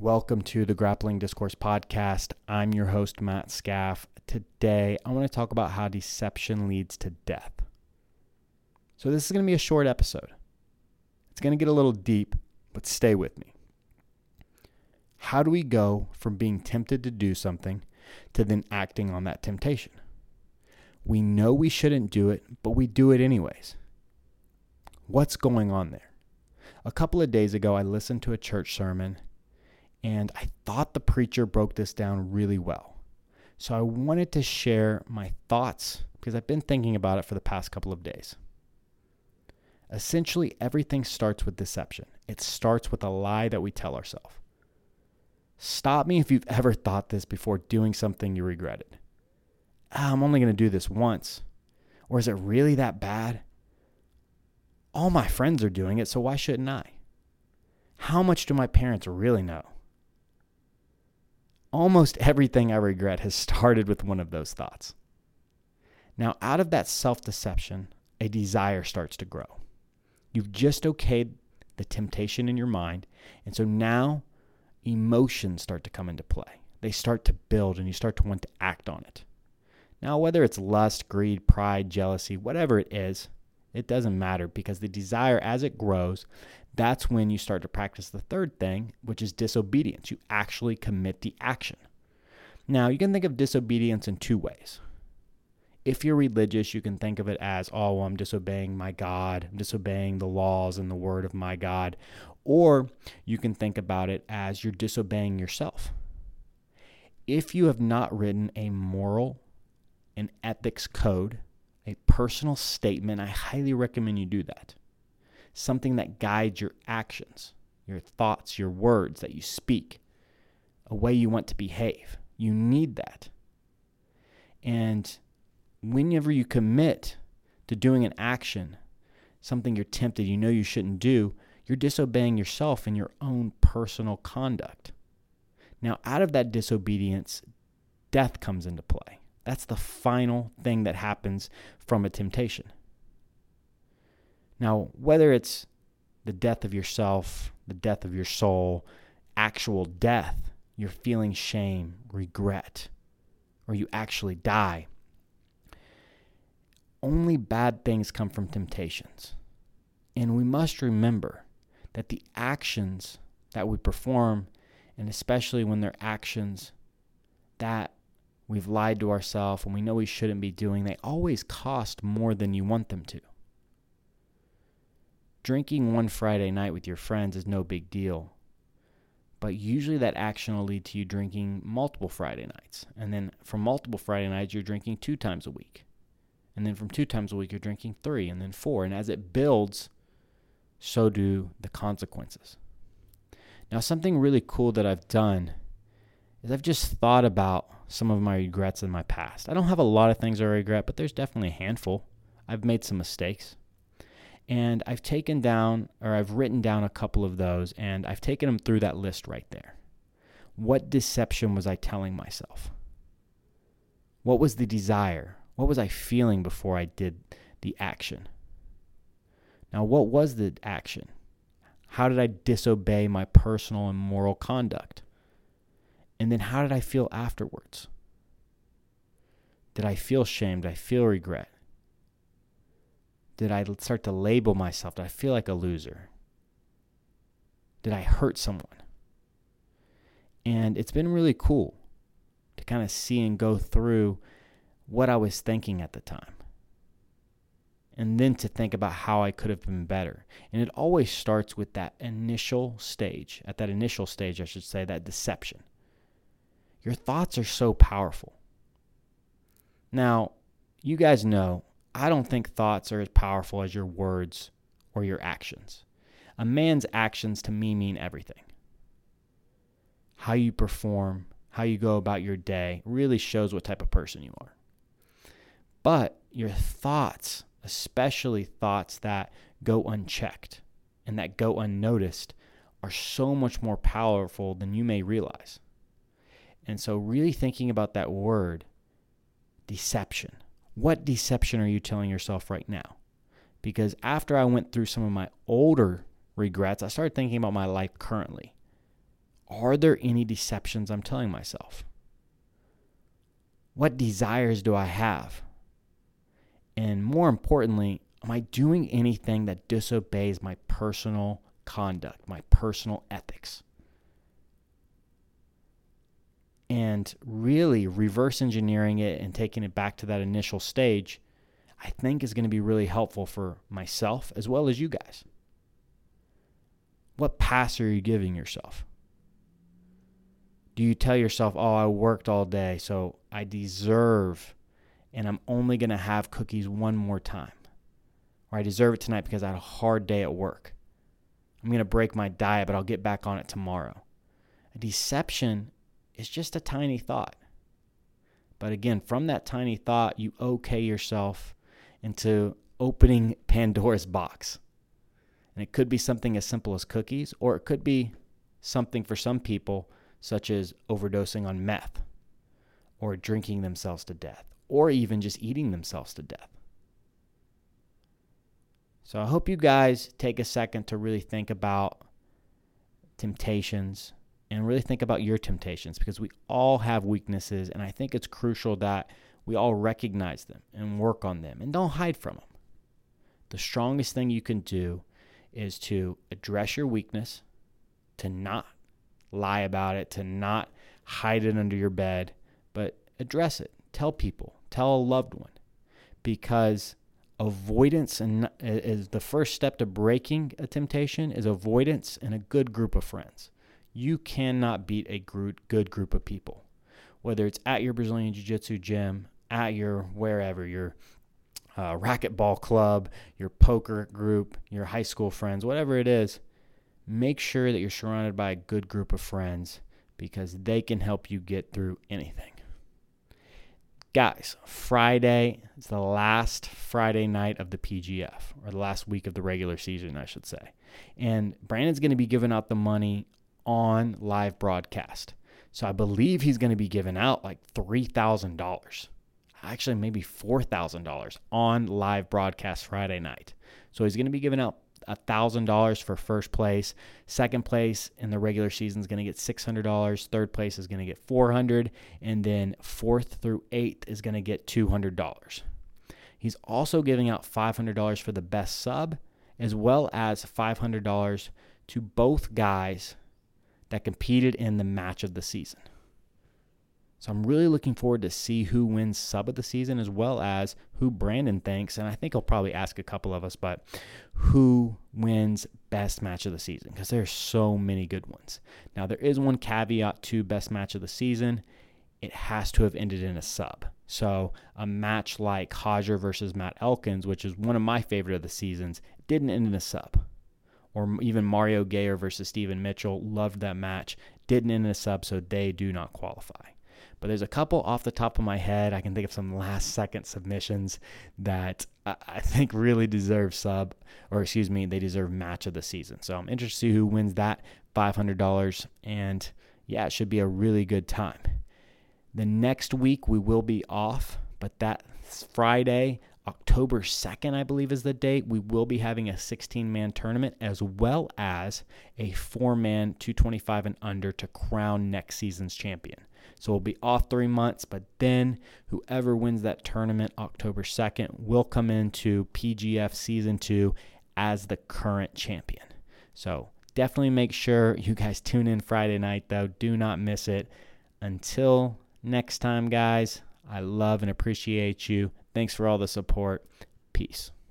Welcome to the Grappling Discourse Podcast. I'm your host, Matt Scaff. Today, I want to talk about how deception leads to death. So this is going to be a short episode. It's going to get a little deep, but stay with me. How do we go from being tempted to do something to then acting on that temptation? We know we shouldn't do it, but we do it anyways. What's going on there? A couple of days ago, I listened to a church sermon, and I thought the preacher broke this down really well. So I wanted to share my thoughts because I've been thinking about it for the past couple of days. Essentially, everything starts with deception. It starts with a lie that we tell ourselves. Stop me if you've ever thought this before doing something you regretted. I'm only going to do this once. Or is it really that bad? All my friends are doing it, so why shouldn't I? How much do my parents really know? Almost everything I regret has started with one of those thoughts. Now, out of that self-deception, a desire starts to grow. You've just okayed the temptation in your mind, and so now emotions start to come into play. They start to build, and you start to want to act on it. Now, whether it's lust, greed, pride, jealousy, whatever it is, it doesn't matter because the desire, as it grows, that's when you start to practice the third thing, which is disobedience. You actually commit the action. Now, you can think of disobedience in two ways. If you're religious, you can think of it as, I'm disobeying my God, I'm disobeying the laws and the word of my God. Or you can think about it as you're disobeying yourself. If you have not written a moral and ethics code, a personal statement, I highly recommend you do that. Something that guides your actions, your thoughts, your words that you speak, a way you want to behave. You need that. And whenever you commit to doing an action, something you're tempted, you know you shouldn't do, you're disobeying yourself in your own personal conduct. Now, out of that disobedience, death comes into play. That's the final thing that happens from a temptation. Now, whether it's the death of yourself, the death of your soul, actual death, you're feeling shame, regret, or you actually die, only bad things come from temptations. And we must remember that the actions that we perform, and especially when they're actions that we've lied to ourselves and we know we shouldn't be doing, they always cost more than you want them to. Drinking one Friday night with your friends is no big deal, but usually that action will lead to you drinking multiple Friday nights. And then from multiple Friday nights, you're drinking 2 times a week. And then from 2 times a week, you're drinking 3 and then 4. And as it builds, so do the consequences. Now, something really cool that I've done is I've just thought about some of my regrets in my past. I don't have a lot of things I regret, but there's definitely a handful. I've made some mistakes. And I've written down a couple of those, and I've taken them through that list right there. What deception was I telling myself? What was the desire? What was I feeling before I did the action? Now, what was the action? How did I disobey my personal and moral conduct? And then how did I feel afterwards? Did I feel shame? Did I feel regret? Did I start to label myself? Did I feel like a loser? Did I hurt someone? And it's been really cool to kind of see and go through what I was thinking at the time. And then to think about how I could have been better. And it always starts with that initial stage. At that initial stage, I should say, that deception. Your thoughts are so powerful. Now, you guys know, I don't think thoughts are as powerful as your words or your actions. A man's actions to me mean everything. How you perform, how you go about your day really shows what type of person you are. But your thoughts, especially thoughts that go unchecked and that go unnoticed, are so much more powerful than you may realize. And so really thinking about that word, deception. What deception are you telling yourself right now? Because after I went through some of my older regrets, I started thinking about my life currently. Are there any deceptions I'm telling myself? What desires do I have? And more importantly, am I doing anything that disobeys my personal conduct, my personal ethics? And really reverse engineering it and taking it back to that initial stage, I think is going to be really helpful for myself as well as you guys. What pass are you giving yourself? Do you tell yourself, oh, I worked all day, so I deserve, and I'm only going to have cookies one more time? Or I deserve it tonight because I had a hard day at work. I'm going to break my diet, but I'll get back on it tomorrow. A deception is just a tiny thought. But again, from that tiny thought, you okay yourself into opening Pandora's box. And it could be something as simple as cookies, or it could be something for some people such as overdosing on meth, or drinking themselves to death, or even just eating themselves to death. So I hope you guys take a second to really think about temptations and really think about your temptations, because we all have weaknesses, and I think it's crucial that we all recognize them and work on them and don't hide from them. The strongest thing you can do is to address your weakness, to not lie about it, to not hide it under your bed, but address it. Tell people, tell a loved one, because avoidance is the first step to breaking a temptation is avoidance and a good group of friends. You cannot beat a good group of people, whether it's at your Brazilian Jiu-Jitsu gym, at your wherever, your racquetball club, your poker group, your high school friends, whatever it is. Make sure that you're surrounded by a good group of friends, because they can help you get through anything. Guys, Friday is the last Friday night of the PGF, or the last week of the regular season, I should say. And Brandon's going to be giving out the money on live broadcast. So I believe he's going to be giving out like $3,000. Actually, maybe $4,000 on live broadcast Friday night. So he's going to be giving out $1,000 for first place. Second place in the regular season is going to get $600. Third place is going to get $400. And then fourth through eighth is going to get $200. He's also giving out $500 for the best sub, as well as $500 to both guys that competed in the match of the season. So I'm really looking forward to see who wins sub of the season, as well as who Brandon thinks, and I think he'll probably ask a couple of us, but who wins best match of the season, because there's so many good ones. Now, there is one caveat to best match of the season. It has to have ended in a sub. So a match like Hodger versus Matt Elkins, which is one of my favorite of the seasons, didn't end in a sub. Or even Mario Gayer versus Stephen Mitchell, loved that match, didn't end in a sub, so they do not qualify. But there's a couple off the top of my head. I can think of some last-second submissions that I think really deserve they deserve match of the season. So I'm interested to see who wins that $500. And, yeah, it should be a really good time. The next week we will be off, but that Friday, October 2nd, I believe is the date, we will be having a 16-man tournament, as well as a 4-man 225 and under to crown next season's champion. So we'll be off 3 months, but then whoever wins that tournament October 2nd will come into PGF Season 2 as the current champion. So definitely make sure you guys tune in Friday night, though. Do not miss it. Until next time, guys, I love and appreciate you. Thanks for all the support. Peace.